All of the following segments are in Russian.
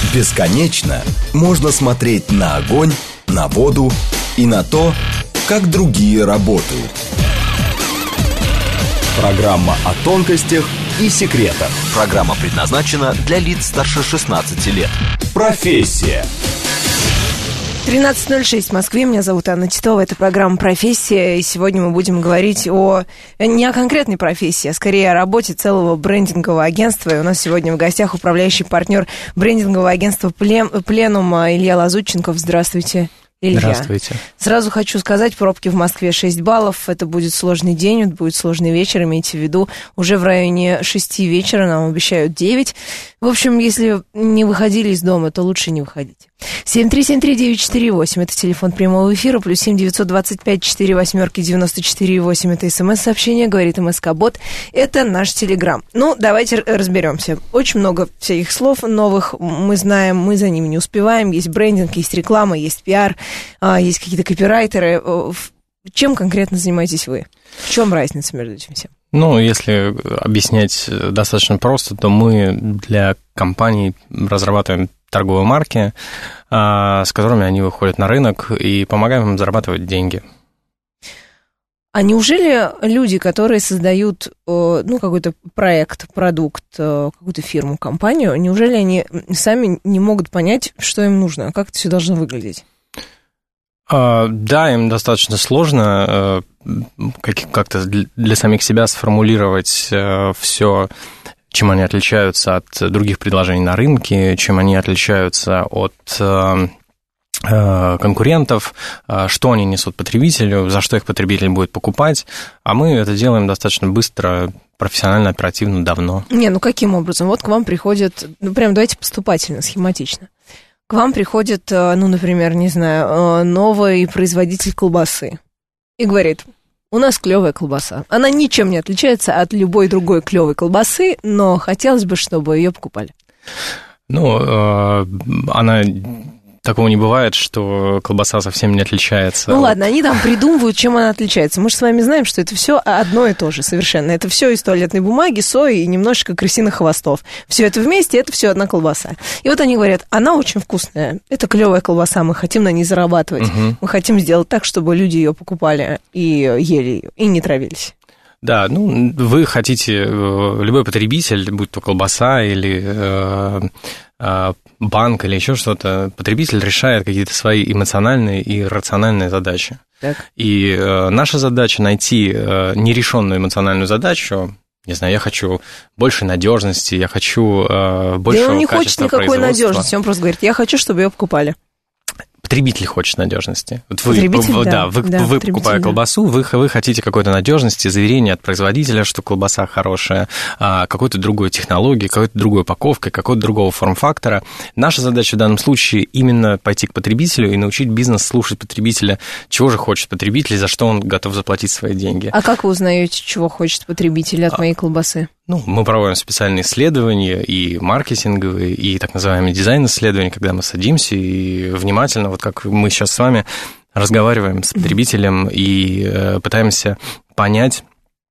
Бесконечно можно смотреть на огонь, на воду и на то, как другие работают. Программа о тонкостях и секретах. Программа предназначена для лиц старше 16 лет. Профессия. 13:06 в Москве. Меня зовут Анна Титова. Это программа «Профессия». И сегодня мы будем говорить не о конкретной профессии, а скорее о работе целого брендингового агентства. И у нас сегодня в гостях управляющий партнер брендингового агентства «Пленум» Илья Лазутченков. Здравствуйте, Илья. Здравствуйте. Сразу хочу сказать, пробки в Москве 6 баллов. Это будет сложный день, это будет сложный вечер. Имейте в виду, уже в районе 6 вечера нам обещают 9. В общем, если не выходили из дома, то лучше не выходите. 7373948, это телефон прямого эфира, плюс 7-925-48-94-8, это смс-сообщение, говорит МСК-бот, это наш телеграм. Ну, давайте разберемся. Очень много всяких слов новых мы знаем, мы за ними не успеваем. Есть брендинг, есть реклама, есть пиар, есть какие-то копирайтеры. Чем конкретно занимаетесь вы? В чем разница между этим всем? Ну, если объяснять достаточно просто, то мы для компаний разрабатываем торговые марки, с которыми они выходят на рынок и помогаем им зарабатывать деньги. А неужели люди, которые создают какой-то проект, продукт, какую-то фирму, компанию, неужели они сами не могут понять, что им нужно, как это все должно выглядеть? Да, им достаточно сложно как-то для самих себя сформулировать все, чем они отличаются от других предложений на рынке, чем они отличаются от конкурентов, что они несут потребителю, за что их потребитель будет покупать, а мы это делаем достаточно быстро, профессионально, оперативно, давно. Каким образом? Вот к вам приходят, прям давайте поступательно, схематично. К вам приходит, например, не знаю, новый производитель колбасы и говорит: у нас клевая колбаса. Она ничем не отличается от любой другой клевой колбасы, но хотелось бы, чтобы ее покупали. Такого не бывает, что колбаса совсем не отличается. Ладно, они там придумывают, чем она отличается. Мы же с вами знаем, что это все одно и то же совершенно. Это все из туалетной бумаги, сои и немножечко крысиных хвостов. Все это вместе, это все одна колбаса. И вот они говорят: она очень вкусная, это клевая колбаса, мы хотим на ней зарабатывать. Угу. Мы хотим сделать так, чтобы люди ее покупали и ели ее, и не травились. Да, вы хотите, любой потребитель, будь то колбаса или банк или еще что-то, потребитель решает какие-то свои эмоциональные и рациональные задачи. Так. И наша задача найти нерешенную эмоциональную задачу. Не знаю, я хочу большей надежности, я хочу большего качества производства. Да он не хочет никакой надежности, он просто говорит: я хочу, чтобы ее покупали. Потребитель хочет надежности. Вот вы покупая колбасу, вы хотите какой-то надежности, заверения от производителя, что колбаса хорошая, какой-то другой технологии, какой-то другой упаковки, какого-то другого форм-фактора. Наша задача в данном случае именно пойти к потребителю и научить бизнес слушать потребителя, чего же хочет потребитель, за что он готов заплатить свои деньги. А как вы узнаете, чего хочет потребитель от моей колбасы? Мы проводим специальные исследования, и маркетинговые, и так называемые дизайн-исследования, когда мы садимся и внимательно, вот как мы сейчас с вами, разговариваем с потребителем и пытаемся понять,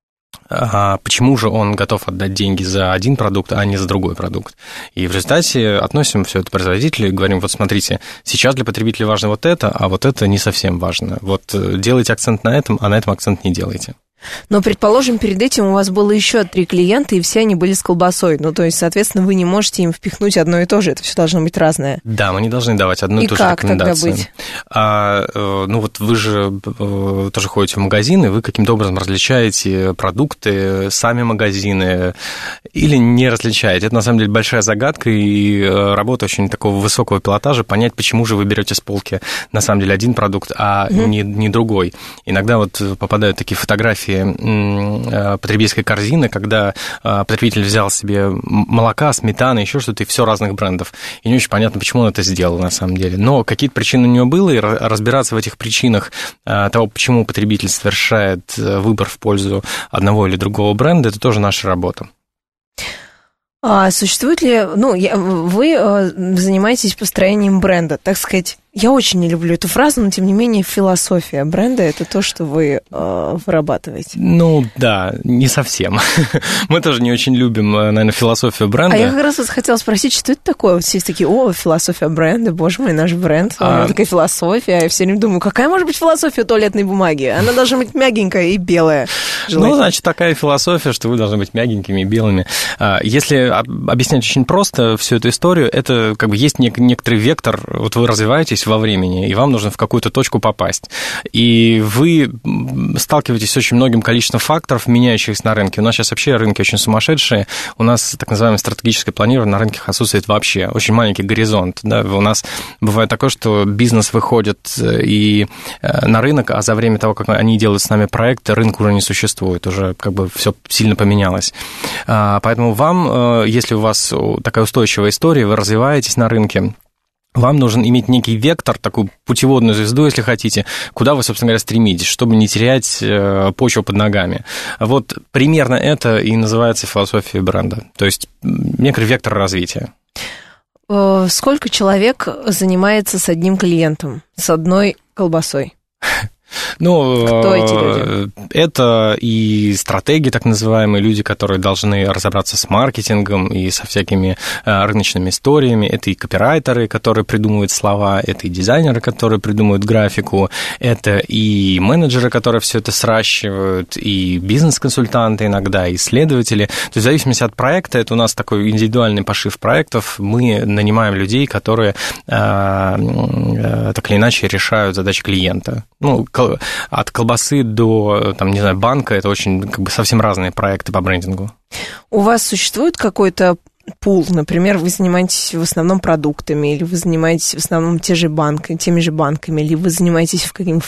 почему же он готов отдать деньги за один продукт, а не за другой продукт. И в результате относим все это производителю и говорим: вот смотрите, сейчас для потребителя важно вот это, а вот это не совсем важно. Вот делайте акцент на этом, а на этом акцент не делайте. Но, предположим, перед этим у вас было еще 3 клиента, и все они были с колбасой. То есть, соответственно, вы не можете им впихнуть одно и то же. Это все должно быть разное. Да, мы не должны давать одну и ту же рекомендацию. И как тогда быть? Вы же тоже ходите в магазины, вы каким-то образом различаете продукты, сами магазины, или не различаете. Это, на самом деле, большая загадка и работа очень такого высокого пилотажа, понять, почему же вы берете с полки, на самом деле, один продукт, а не другой. Иногда попадают такие фотографии потребительской корзины, когда потребитель взял себе молока, сметаны, еще что-то, и все разных брендов. И не очень понятно, почему он это сделал на самом деле. Но какие-то причины у него было, и разбираться в этих причинах того, почему потребитель совершает выбор в пользу одного или другого бренда, это тоже наша работа. А существует ли... вы занимаетесь построением бренда, так сказать, Я очень не люблю эту фразу, но, тем не менее, философия бренда – это то, что вы вырабатываете. Ну, да, не совсем. Мы тоже не очень любим, наверное, философию бренда. А я как раз хотела спросить, что это такое? Вот все такие, философия бренда, боже мой, наш бренд, у него такая философия. Я все время думаю, какая может быть философия туалетной бумаги? Она должна быть мягенькая и белая. Ну, значит, такая философия, что вы должны быть мягенькими и белыми. Если объяснять очень просто всю эту историю, это как бы есть некоторый вектор, вот вы развиваетесь во времени, и вам нужно в какую-то точку попасть. И вы сталкиваетесь с очень многим количеством факторов, меняющихся на рынке. У нас сейчас вообще рынки очень сумасшедшие. У нас так называемое стратегическое планирование на рынке отсутствует вообще. Очень маленький горизонт. Да? У нас бывает такое, что бизнес выходит и на рынок, а за время того, как они делают с нами проекты, рынок уже не существует. Уже как бы все сильно поменялось. Поэтому вам, если у вас такая устойчивая история, вы развиваетесь на рынке, вам нужен иметь некий вектор, такую путеводную звезду, если хотите, куда вы, собственно говоря, стремитесь, чтобы не терять почву под ногами. Вот примерно это и называется философией бренда. То есть некий вектор развития. Сколько человек занимается с одним клиентом, с одной колбасой? Ну, кто эти люди? Это и стратеги, так называемые, люди, которые должны разобраться с маркетингом и со всякими рыночными историями. Это и копирайтеры, которые придумывают слова, это и дизайнеры, которые придумывают графику, это и менеджеры, которые все это сращивают, и бизнес-консультанты иногда, и исследователи. То есть в зависимости от проекта, это у нас такой индивидуальный пошив проектов, мы нанимаем людей, которые так или иначе решают задачи клиента. Ну, от колбасы до, там, не знаю, банка, это очень, как бы, совсем разные проекты по брендингу. У вас существует какой-то пул, например, вы занимаетесь в основном продуктами, или вы занимаетесь в основном теми же банками, или вы занимаетесь какими-то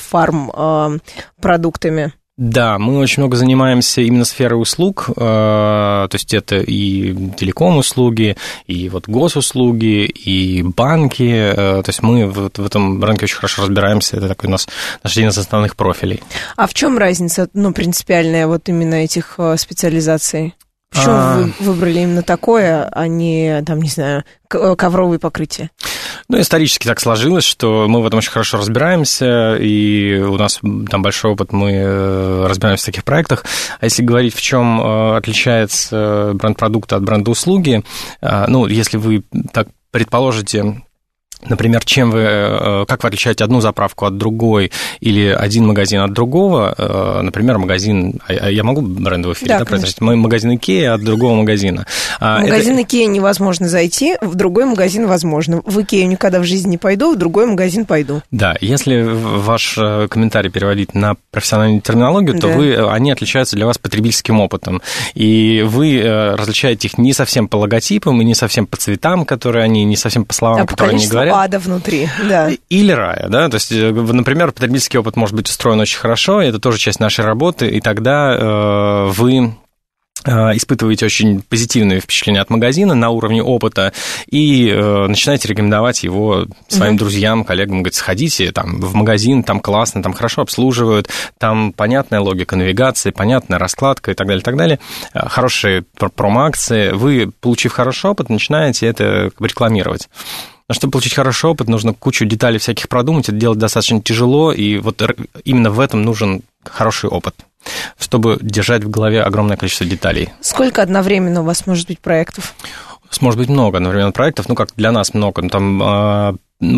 фарм-продуктами? Да, мы очень много занимаемся именно сферой услуг, то есть это и телеком-услуги, и вот госуслуги, и банки, то есть мы в этом рынке очень хорошо разбираемся, это такой у нас наш один из основных профилей. А в чем разница, принципиальная вот именно этих специализаций? Почему вы выбрали именно такое, а не, там, не знаю, ковровые покрытия? Исторически так сложилось, что мы в этом очень хорошо разбираемся, и у нас там большой опыт, мы разбираемся в таких проектах. А если говорить, в чем отличается бренд продукта от бренда услуги, если вы так предположите, например, как вы отличаете одну заправку от другой или один магазин от другого, например, магазин, я могу брендовый эфир, да, произносить? Магазин Икеа от другого магазина. В магазин Икеа невозможно зайти, в другой магазин возможно. В Икею никогда в жизни не пойду, в другой магазин пойду. Да, если ваш комментарий переводить на профессиональную терминологию, то они отличаются для вас потребительским опытом, и вы различаете их не совсем по логотипам и не совсем по цветам, которые они, не совсем по словам, которые они говорят. Ада внутри, да. Или рая, да, то есть, например, потребительский опыт может быть устроен очень хорошо, это тоже часть нашей работы, и тогда вы испытываете очень позитивные впечатления от магазина на уровне опыта и начинаете рекомендовать его своим друзьям, коллегам, говорит, сходите там в магазин, там классно, там хорошо обслуживают, там понятная логика навигации, понятная раскладка и так далее, хорошие промо-акции. Вы, получив хороший опыт, начинаете это рекламировать. Но чтобы получить хороший опыт, нужно кучу деталей всяких продумать, это делать достаточно тяжело, и вот именно в этом нужен хороший опыт, чтобы держать в голове огромное количество деталей. Сколько одновременно у вас может быть проектов? У нас может быть много одновременно проектов, как для нас много, там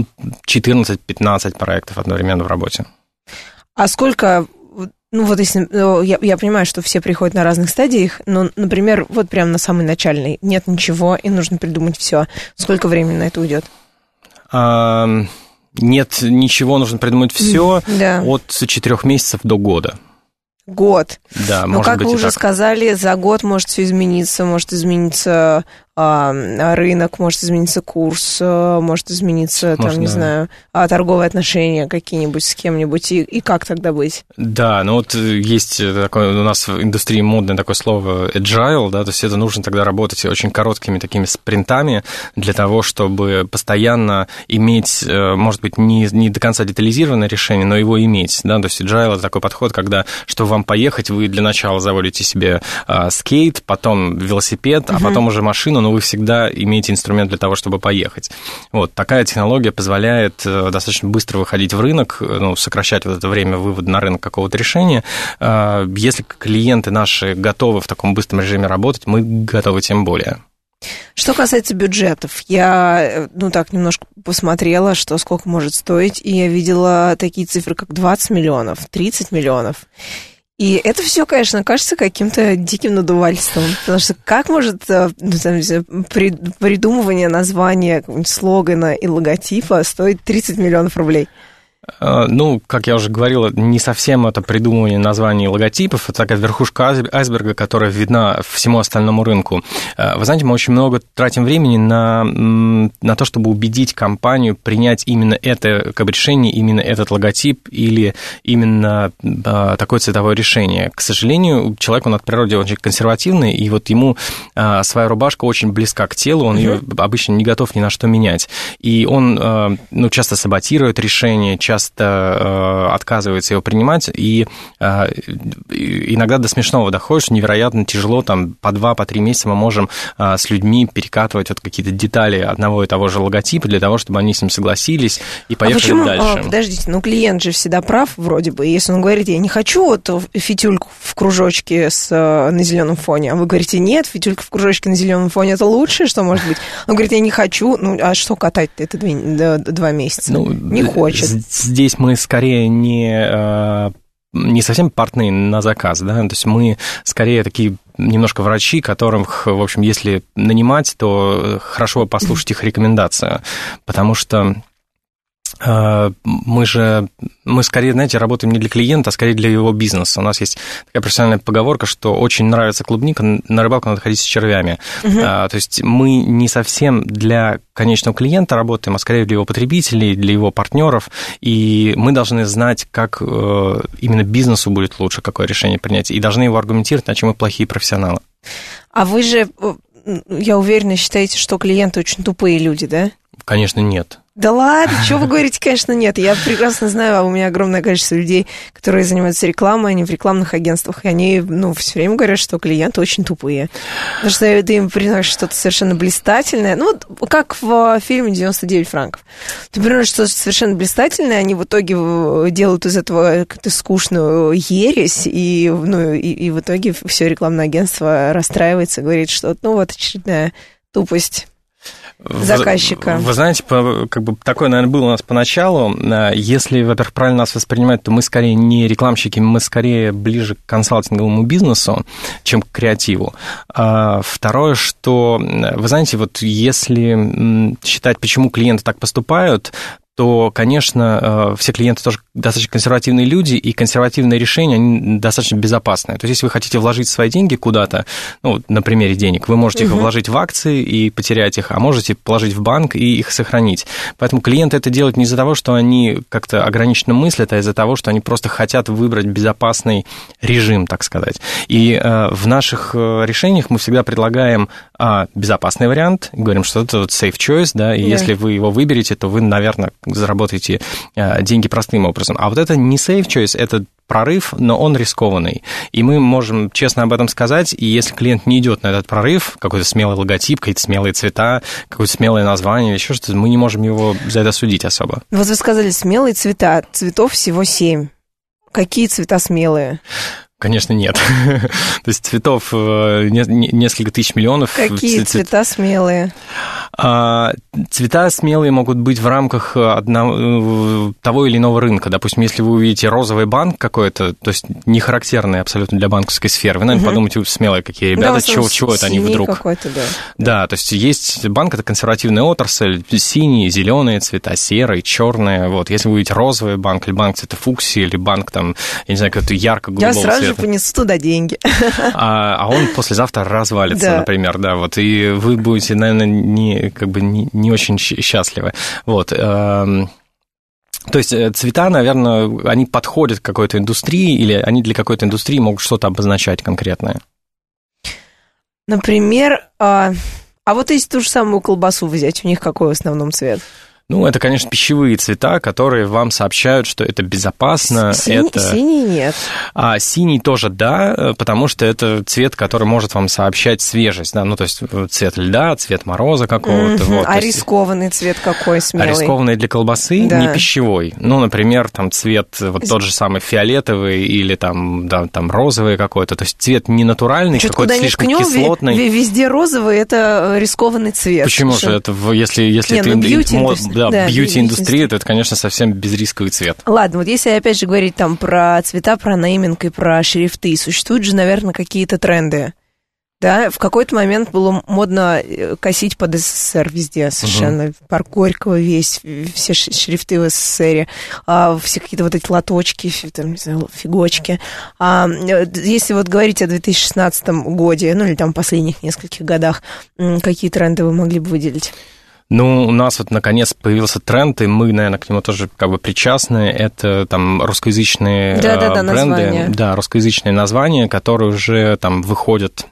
14-15 проектов одновременно в работе. А сколько... если я понимаю, что все приходят на разных стадиях, но, например, вот прямо на самой начальной нет ничего, и нужно придумать все. Сколько времени на это уйдет? Нет ничего, нужно придумать все от 4 месяцев до года. Год. Да, может быть. Но, как вы уже сказали, за год может все измениться, может измениться рынок, может измениться курс, может измениться, не знаю, торговые отношения какие-нибудь с кем-нибудь, и как тогда быть? Да, есть такое, у нас в индустрии модное такое слово agile, да, то есть это нужно тогда работать очень короткими такими спринтами для того, чтобы постоянно иметь, может быть, не до конца детализированное решение, но его иметь, да, то есть agile — это такой подход, когда, чтобы вам поехать, вы для начала заводите себе скейт, потом велосипед, а потом уже машину, но вы всегда имеете инструмент для того, чтобы поехать. Вот, такая технология позволяет достаточно быстро выходить в рынок, ну, сокращать вот это время вывода на рынок какого-то решения. Если клиенты наши готовы в таком быстром режиме работать, мы готовы тем более. Что касается бюджетов, я, так немножко посмотрела, что сколько может стоить, и я видела такие цифры, как 20 миллионов, 30 миллионов. И это все, конечно, кажется каким-то диким надувательством, потому что как может придумывание названия, слогана и логотипа стоить 30 миллионов рублей? Ну, как я уже говорил, не совсем это придумывание названий логотипов, это такая верхушка айсберга, которая видна всему остальному рынку. Вы знаете, мы очень много тратим времени на то, чтобы убедить компанию принять именно это как бы решение, именно этот логотип или именно такое цветовое решение. К сожалению, человек, он от природы очень консервативный, и вот ему своя рубашка очень близка к телу, он ее обычно не готов ни на что менять. И он часто саботирует решение, часто отказывается его принимать, и иногда до смешного доходит, что невероятно тяжело, там, по 2-3 месяца мы можем с людьми перекатывать вот какие-то детали одного и того же логотипа для того, чтобы они с ним согласились и поехали дальше. Подождите, клиент же всегда прав вроде бы, если он говорит, я не хочу вот фитюльку в кружочке на зеленом фоне, а вы говорите, нет, фитюлька в кружочке на зеленом фоне это лучшее, что может быть. Он говорит, я не хочу, а что катать-то это 2 месяца? Не хочет. Здесь мы скорее не совсем партнеры на заказ, да, то есть мы скорее такие немножко врачи, которых, в общем, если нанимать, то хорошо послушать их рекомендацию, потому что мы скорее, знаете, работаем не для клиента, а скорее для его бизнеса. У нас есть такая профессиональная поговорка, что очень нравится клубника, на рыбалку надо ходить с червями. То есть мы не совсем для конечного клиента работаем, а скорее для его потребителей, для его партнеров, и мы должны знать, как именно бизнесу будет лучше, какое решение принять, и должны его аргументировать, иначе мы плохие профессионалы. А вы же, я уверена, считаете, что клиенты очень тупые люди, да? Конечно, нет. Да ладно, что вы говорите, конечно, нет. Я прекрасно знаю, у меня огромное количество людей, которые занимаются рекламой, они в рекламных агентствах, и они, все время говорят, что клиенты очень тупые. Потому что ты им приносишь что-то совершенно блистательное. Как в фильме «99 франков». Ты приносишь что-то совершенно блистательное, они в итоге делают из этого какую-то скучную ересь, и в итоге все рекламное агентство расстраивается, говорит, что очередная тупость заказчика. Вы знаете, как бы такое, наверное, было у нас поначалу. Если, во-первых, правильно нас воспринимать, то мы скорее не рекламщики, мы скорее ближе к консалтинговому бизнесу, чем к креативу. Второе, что, вы знаете, вот если считать, почему клиенты так поступают, то, конечно, все клиенты тоже достаточно консервативные люди, и консервативные решения, они достаточно безопасные. То есть, если вы хотите вложить свои деньги куда-то, на примере денег, вы можете их вложить в акции и потерять их, а можете положить в банк и их сохранить. Поэтому клиенты это делают не из-за того, что они как-то ограниченно мыслят, а из-за того, что они просто хотят выбрать безопасный режим, так сказать. И в наших решениях мы всегда предлагаем безопасный вариант, говорим, что это safe choice, да, и если вы его выберете, то вы, наверное, заработаете деньги простым образом. А вот это не safe choice, это прорыв, но он рискованный. И мы можем честно об этом сказать, и если клиент не идет на этот прорыв, какой-то смелый логотип, какие-то смелые цвета, какое-то смелое название или еще что-то, мы не можем его за это судить особо. Вот вы сказали, смелые цвета, цветов всего 7. Какие цвета смелые? Конечно, нет. То есть цветов несколько тысяч миллионов. Какие цвета смелые? Цвета смелые могут быть в рамках того или иного рынка. Допустим, если вы увидите розовый банк какой-то, то есть не характерный абсолютно для банковской сферы, вы, наверное, подумаете, смелые какие ребята, чего это они вдруг? Какой-то, да. Да, то есть есть банк, это консервативная отрасль, синие, зеленые цвета, серые, черные. Вот. Если вы увидите розовый банк, или банк цвета фуксии, или банк, там, я не знаю, какой-то ярко-голубого цвета. Я сразу же понесу туда деньги. А он послезавтра развалится, например, да, вот, и вы будете, наверное, не очень счастливы. Вот. То есть цвета, наверное, они подходят к какой-то индустрии, или они для какой-то индустрии могут что-то обозначать конкретное. Например, вот если ту же самую колбасу взять, у них какой в основном цвет? Ну, это, конечно, пищевые цвета, которые вам сообщают, что это безопасно. Синий нет. А синий тоже да, потому что это цвет, который может вам сообщать свежесть, да, ну, то есть цвет льда, цвет мороза какого-то. Вот, а рискованный цвет какой смелый? А рискованный для колбасы не пищевой. Ну, например, там цвет вот тот же самый фиолетовый или там, да, там розовый какой-то. То есть цвет не натуральный, какой-то слишком кислотный. Везде розовый, это рискованный цвет. Почему же это, если ты... Да, бьюти-индустрия, то это, конечно, совсем безрисковый цвет. Ладно, вот если опять же говорить там про цвета, про нейминг и про шрифты, существуют же, наверное, какие-то тренды. Да, в какой-то момент было модно косить под СССР везде совершенно. Парк Горького весь, все шрифты в СССР, все какие-то вот эти лоточки, там, не знаю, фигочки. Если вот говорить о 2016 году, ну или там последних нескольких годах, какие тренды вы могли бы выделить? Ну, у нас вот, наконец, появился тренд, и мы, наверное, к нему тоже как бы причастны. Это там русскоязычные бренды. Названия. Да, русскоязычные названия, которые уже там выходят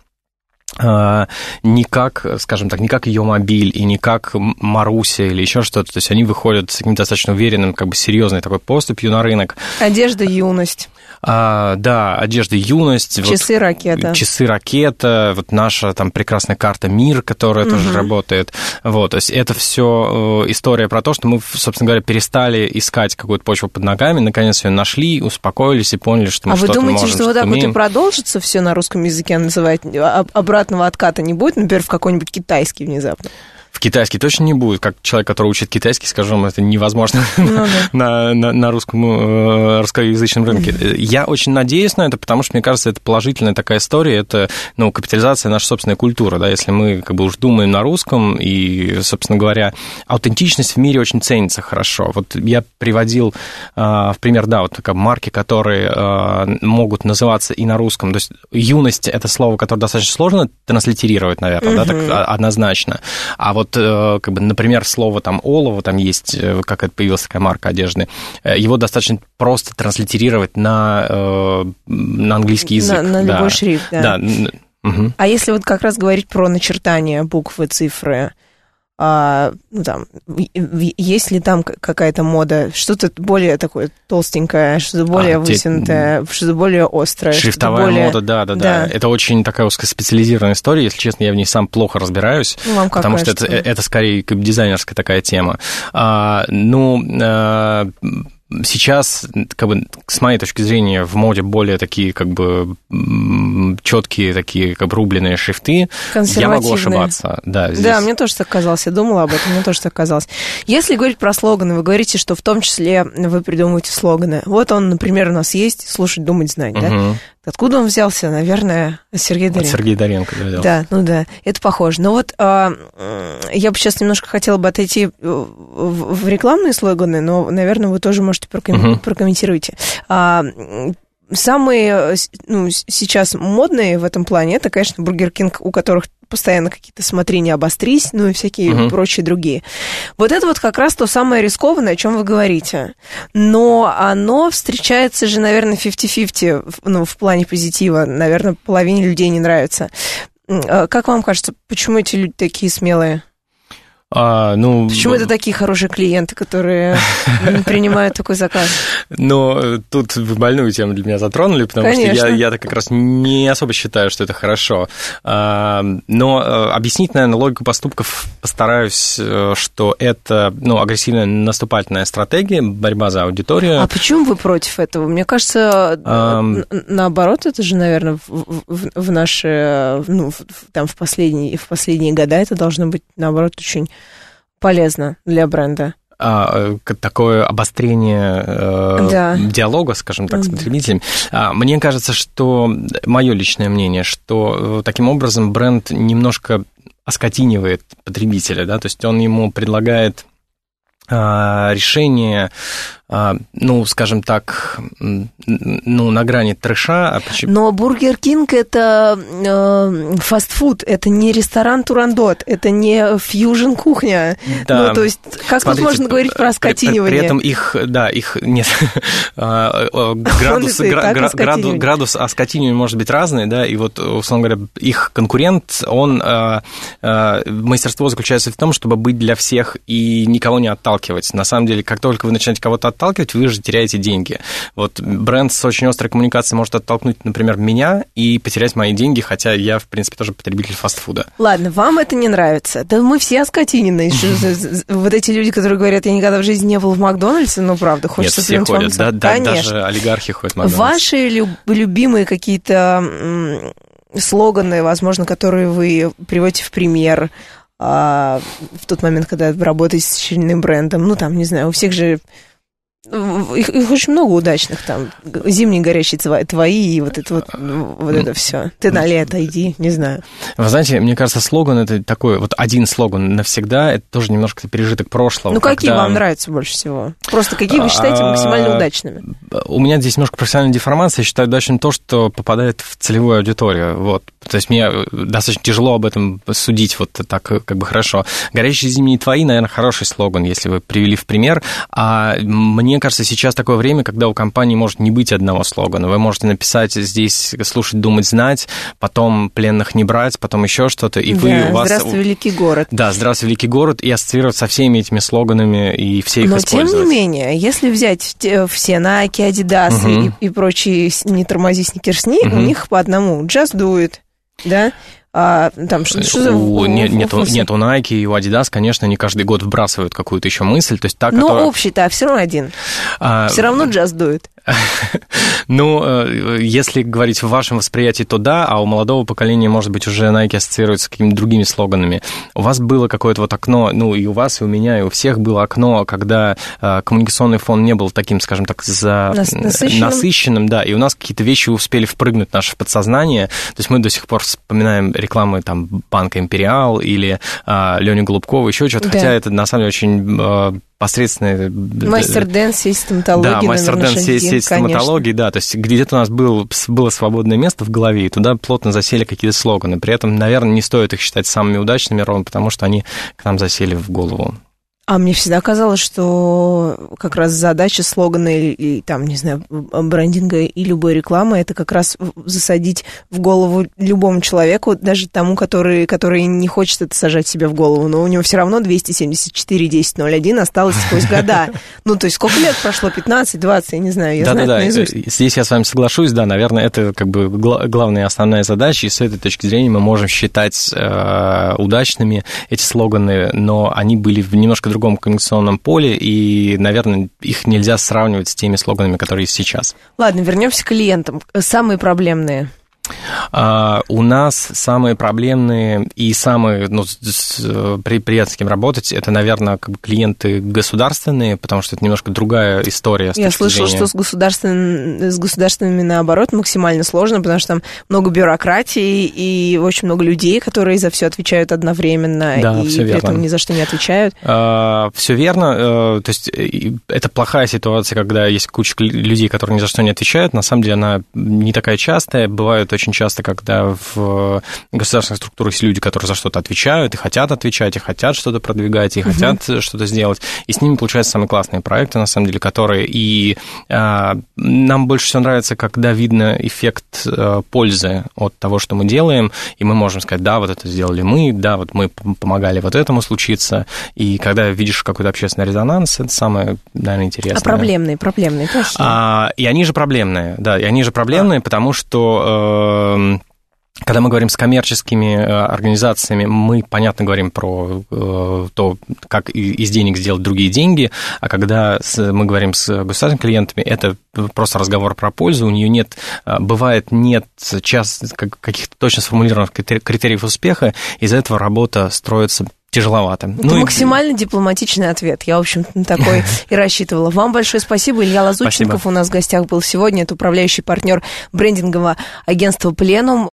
не как, скажем так, не как Йомобиль и не как Маруся или еще что-то. То есть они выходят с каким-то достаточно уверенным, как бы серьезной такой поступью на рынок. Одежда «Юность». Да, одежда «Юность». Часы «Ракета». Часы «Ракета», вот наша там прекрасная карта «Мир», которая тоже работает. Вот, то есть это все история про то, что мы, собственно говоря, перестали искать какую-то почву под ногами, наконец ее нашли, успокоились и поняли, что мы что-то можем, А вы думаете, что вот так вот и продолжится все на русском языке называть? Обратного отката не будет, например, в какой-нибудь китайский внезапно? В китайский точно не будет. Как человек, который учит китайский, скажу вам, это невозможно на русскоязычном рынке. Я очень надеюсь на это, потому что, мне кажется, это положительная такая история, это, ну, капитализация нашей собственной культуры, да, если мы как бы уж думаем на русском, и, собственно говоря, аутентичность в мире очень ценится хорошо. Вот я приводил в пример, да, вот как марки, которые могут называться и на русском, то есть «Юность» — это слово, которое достаточно сложно транслитерировать, наверное, да, так однозначно, а вот, как бы, например, слово там «олово», там есть, как это появилась такая марка одежды, его достаточно просто транслитерировать на английский язык. На любой шрифт, да. Угу. А если вот как раз говорить про начертание буквы, цифры, ну, там, есть ли там какая-то мода, что-то более такое толстенькое, что-то более высунутое, что-то более острое? Шрифтовая мода, да. Это очень такая узкоспециализированная история, если честно, я в ней сам плохо разбираюсь, потому что это скорее как дизайнерская такая тема. Сейчас, как бы, с моей точки зрения, в моде более такие, как бы, четкие, такие, как бы, рубленые шрифты. Я могу ошибаться. Да, здесь. Да, мне тоже так казалось. Я думала об этом, мне тоже так казалось. Если говорить про слоганы, вы говорите, что в том числе вы придумываете слоганы. Вот он, например, у нас есть «Слушать, думать, знать», да? Откуда он взялся? Наверное, Сергей Доренко. От Сергея Доренко, да. Да, ну да, это похоже. Но вот я бы сейчас немножко хотела бы отойти в рекламные слоганы, но, наверное, вы тоже можете прокомментируйте. Самые, ну, сейчас модные в этом плане, это, конечно, Бургер Кинг, у которых постоянно какие-то «смотри, не обострись», ну и всякие прочие другие. Вот это вот как раз то самое рискованное, о чем вы говорите. Но оно встречается же, наверное, 50-50, ну, в плане позитива. Наверное, половине людей не нравится. Как вам кажется, почему эти люди такие смелые? Почему это такие хорошие клиенты, которые принимают такой заказ? Ну, тут вы больную тему для меня затронули, потому что я как раз не особо считаю, что это хорошо. Но объяснить, наверное, логику поступков постараюсь, что это, ну, агрессивная наступательная стратегия, борьба за аудиторию. А почему вы против этого? Мне кажется, наоборот, это же, наверное, в наши, ну, там, в последние года это должно быть, наоборот, очень полезно для бренда. Такое обострение диалога, скажем так, с потребителем. Мне кажется, что, мое личное мнение, что таким образом бренд немножко оскотинивает потребителя, да, то есть он ему предлагает решение ну, скажем так, ну, на грани трэша. Но Бургер Кинг – это фастфуд, это не ресторан Турандот, это не фьюжн-кухня. Да. Ну, то есть, как тут можно говорить про оскотинивание? При этом их нет, градус оскотинивания может быть разный, да, и вот, условно говоря, их конкурент, мастерство заключается в том, чтобы быть для всех и никого не отталкивать. На самом деле, как только вы начинаете кого-то отталкивать, вы же теряете деньги. Вот бренд с очень острой коммуникацией может оттолкнуть, например, меня и потерять мои деньги, хотя я, в принципе, тоже потребитель фастфуда. Ладно, вам это не нравится. Да мы все оскотинены. Вот эти люди, которые говорят, я никогда в жизни не был в Макдональдсе, ну, правда, хочется... Нет, все ходят, да, даже олигархи ходят в Макдональдс. Ваши любимые какие-то слоганы, возможно, которые вы приводите в пример в тот момент, когда вы работаете с очередным брендом, ну, там, не знаю, у всех же... Их очень много удачных, там, зимние горячие твои, и вот это все. Ты на лето иди, не знаю. Вы знаете, мне кажется, слоган это такой, вот один слоган навсегда, это тоже немножко пережиток прошлого. Ну, какие вам нравятся больше всего? Просто какие вы считаете максимально удачными? У меня здесь немножко профессиональная деформация, я считаю удачным то, что попадает в целевую аудиторию, вот. То есть мне достаточно тяжело об этом судить вот так как бы хорошо. Горячие зимние твои, наверное, хороший слоган, если вы привели в пример, а мне кажется, сейчас такое время, когда у компании может не быть одного слогана. Вы можете написать здесь «слушать, думать, знать», потом «пленных не брать», потом еще что-то, и да, у вас... «Здравствуй, великий город». Да, «Здравствуй, великий город», и ассоциировать со всеми этими слоганами, и все их использовать. Но, тем не менее, если взять все Nike, Adidas и прочие «Не тормози, сникерсни», у них по одному «Just do it», да? Там, что за... Нет, у Nike и у Adidas, конечно, они каждый год вбрасывают какую-то еще мысль. То есть та, но которая... общий-то все равно один. Все равно Just do it. Ну, если говорить в вашем восприятии, то да, а у молодого поколения, может быть, уже Nike ассоциируется с какими-то другими слоганами. У вас было какое-то вот окно, ну, и у вас, и у меня, и у всех было окно, когда коммуникационный фон не был таким, скажем так, насыщенным, да, и у нас какие-то вещи успели впрыгнуть в наше подсознание. То есть мы до сих пор вспоминаем рекламы там банка «Империал» или Лёни Голубкова, еще что-то, да. Хотя это, на самом деле, очень... посредственные... Мастер Дэн, сеть стоматологии. Да, Мастер Дэн, сеть стоматологии, да. То есть где-то у нас было свободное место в голове, и туда плотно засели какие-то слоганы. При этом, наверное, не стоит их считать самыми удачными, ровно потому что они к нам засели в голову. А мне всегда казалось, что как раз задача слогана или там, не знаю, брендинга и любой рекламы — это как раз засадить в голову любому человеку, даже тому, который не хочет это сажать себе в голову, но у него все равно 274-10-01 осталось сквозь года. Ну, то есть сколько лет прошло? 15, 20, я не знаю, я знаю наизусть. Здесь я с вами соглашусь, да, наверное, это как бы главная основная задача, и с этой точки зрения мы можем считать удачными эти слоганы, но они были в немножко другом коммуникационном поле, и, наверное, их нельзя сравнивать с теми слоганами, которые есть сейчас. Ладно, вернемся к клиентам. Самые проблемные. У нас самые проблемные и самые приятно с кем работать, это, наверное, как бы клиенты государственные, потому что это немножко другая история. Я слышала, что с государственными, наоборот, максимально сложно, потому что там много бюрократии и очень много людей, которые за все отвечают одновременно, да, и при этом ни за что не отвечают. Все верно. То есть это плохая ситуация, когда есть куча людей, которые ни за что не отвечают. На самом деле она не такая частая. Бывает очень часто, когда в государственных структурах есть люди, которые за что-то отвечают, и хотят отвечать, и хотят что-то продвигать, и хотят что-то сделать. И с ними получаются самые классные проекты, на самом деле, которые... И нам больше всего нравится, когда видно эффект пользы от того, что мы делаем, и мы можем сказать, да, вот это сделали мы, да, вот мы помогали вот этому случиться. И когда видишь какой-то общественный резонанс, это самое, наверное, интересное. А проблемные точно? И они же проблемные, да, потому что когда мы говорим с коммерческими организациями, мы, понятно, говорим про то, как из денег сделать другие деньги, а когда мы говорим с государственными клиентами, это просто разговор про пользу, у нее бывает нет каких-то точно сформулированных критериев успеха, из-за этого работа строится тяжеловато. Это максимально дипломатичный ответ. Я, в общем, такой и рассчитывала. Вам большое спасибо. Илья Лазутченков у нас в гостях был сегодня. Это управляющий партнер брендингового агентства «Пленум».